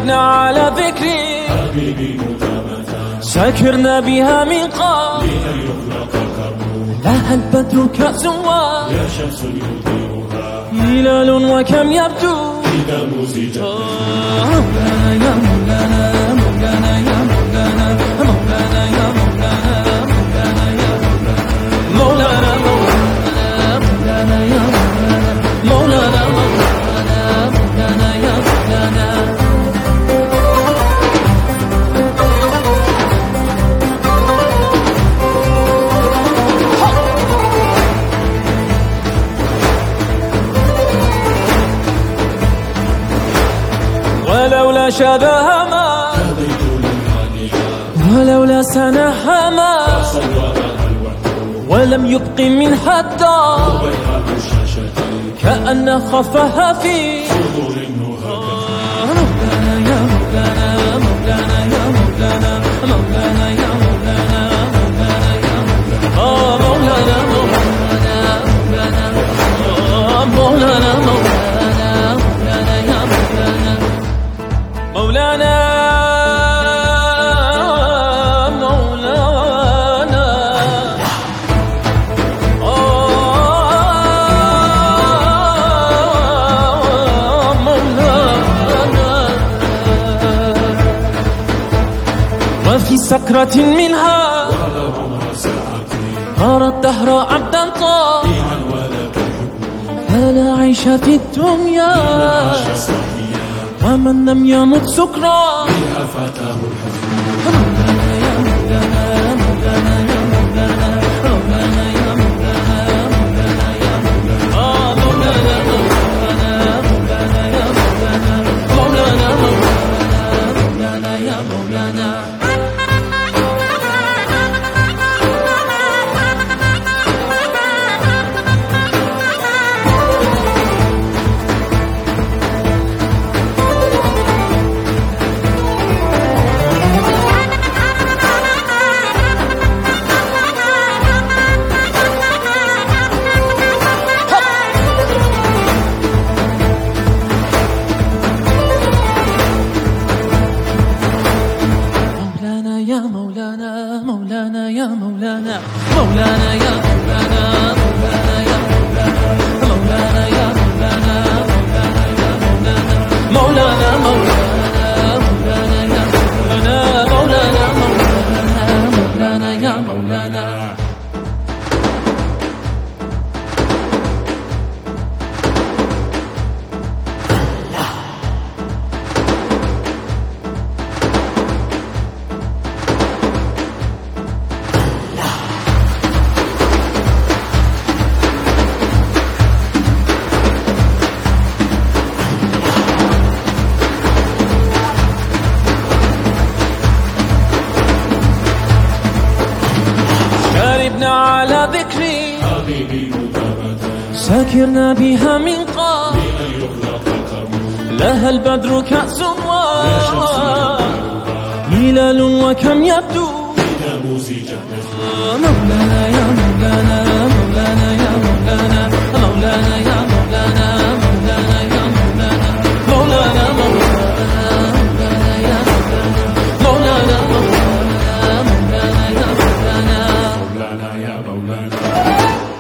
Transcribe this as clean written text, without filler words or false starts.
شربنا على ذكري حبيبي مدامة سكرنا بها من قبل لأن يخلق الكرم لها البدر كأس يا شمس يضيئها هلال وكم يبدو إذا مزجت مولانا يا مولانا مولانا يا مولانا مولانا يا مولانا مولانا مولانا مولانا يا مولانا مولانا مولانا يا مولانا. ولولا شذاها ما قضيت للهانيها ولولا سناها ما صورها الوحد ولم يبق منها الدار بيها الشاشتين كأن خفها في صدور النهى مولانا يا مولانا مولانا يا مولانا مولانا يا مولانا مولانا يا مولانا مولانا مولانا مولانا مولانا مولانا يا مولانا مولانا مولانا مولانا. وفي سكرة منها ولو عمر ساعتي أرى الدهر عبدا طال عن ولك فلا عيش في الدنيا صحيا ومن لم يمت سكرا بها فتاه الحزن مولانا يا مولانا مولانا يا مولانا مولانا يا مولانا مولانا يا مولانا مولانا مولانا يا مولانا مولانا مولانا يا مولانا. مولانا يا مولانا مولانا يا مولانا مولانا يا مولانا مولانا يا مولانا مولانا يا مولانا مولانا يا مولانا مولانا مولانا مولانا مولانا يا مولانا. شربنا على ذكري حبيبي مدامة سكرنا بها من قبل لأن يخلق الكرم لها البدر كأس هلال وكم يبدو إذا مزجت مولانا يا مولانا مولانا يا مولانا مولانا يا مولانا مولانا يا مولانا مولانا مولانا يا مولانا مولانا مولانا يا مولانا مولانا يا مولانا